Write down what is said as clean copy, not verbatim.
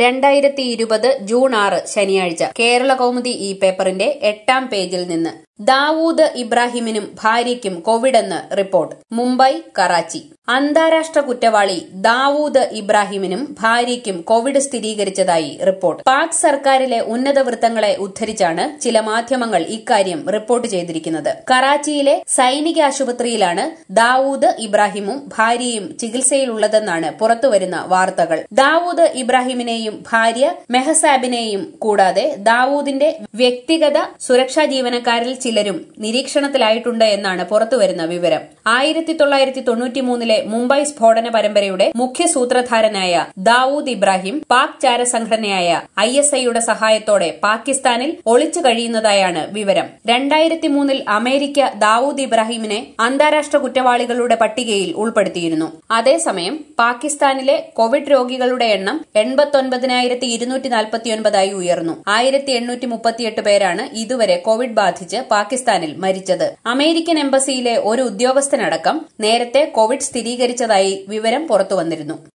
2020 June 6 ശനിയാഴ്ച കേരള കൗമുദി ഈ പേപ്പറിന്റെ 8-ാം പേജിൽ നിന്ന് ദാവൂദ് ഇബ്രാഹിമിനും ഭാര്യയ്ക്കും കോവിഡെന്ന് റിപ്പോർട്ട്. മുംബൈ, കറാച്ചി. അന്താരാഷ്ട്ര കുറ്റവാളി ദാവൂദ് ഇബ്രാഹിമിനും ഭാര്യയ്ക്കും കോവിഡ് സ്ഥിരീകരിച്ചതായി റിപ്പോർട്ട്. പാക് സർക്കാരിലെ ഉന്നത വൃത്തങ്ങളെ ഉദ്ധരിച്ചാണ് ചില മാധ്യമങ്ങൾ ഇക്കാര്യം റിപ്പോർട്ട് ചെയ്തിരിക്കുന്നത്. കറാച്ചിയിലെ സൈനിക ആശുപത്രിയിലാണ് ദാവൂദ് ഇബ്രാഹിമും ഭാര്യയും ചികിത്സയിലുള്ളതെന്നാണ് പുറത്തുവരുന്ന വാർത്തകൾ. ദാവൂദ് ഇബ്രാഹിമിനെയും ഭാര്യ മെഹസാബിനെയും കൂടാതെ ദാവൂദിന്റെ വ്യക്തിഗത സുരക്ഷാ ജീവനക്കാരിൽ ചിലരും നിരീക്ഷണത്തിലായിട്ടുണ്ട് എന്നാണ് പുറത്തുവരുന്ന വിവരം. 1993 മുംബൈ സ്ഫോടന പരമ്പരയുടെ മുഖ്യ സൂത്രധാരനായ ദാവൂദ് ഇബ്രാഹിം പാക് ചാരസംഘടനയായ ISIയുടെ സഹായത്തോടെ പാകിസ്ഥാനിൽ ഒളിച്ചു കഴിയുന്നതായാണ് വിവരം. 2003 അമേരിക്ക ദാവൂദ് ഇബ്രാഹിമിനെ അന്താരാഷ്ട്ര കുറ്റവാളികളുടെ പട്ടികയിൽ ഉൾപ്പെടുത്തിയിരുന്നു. അതേസമയം പാകിസ്ഥാനിലെ കോവിഡ് രോഗികളുടെ എണ്ണം 89,249 ഉയർന്നു. 1838 പേരാണ് ഇതുവരെ കോവിഡ് ബാധിച്ച് പാകിസ്ഥാനിൽ മരിച്ചത്. അമേരിക്കൻ എംബസിയിലെ ഒരു ഉദ്യോഗസ്ഥനടക്കം നേരത്തെ കോവിഡ് സ്ഥിരീകരിച്ചതായി വിവരം പുറത്തുവന്നിരുന്നു.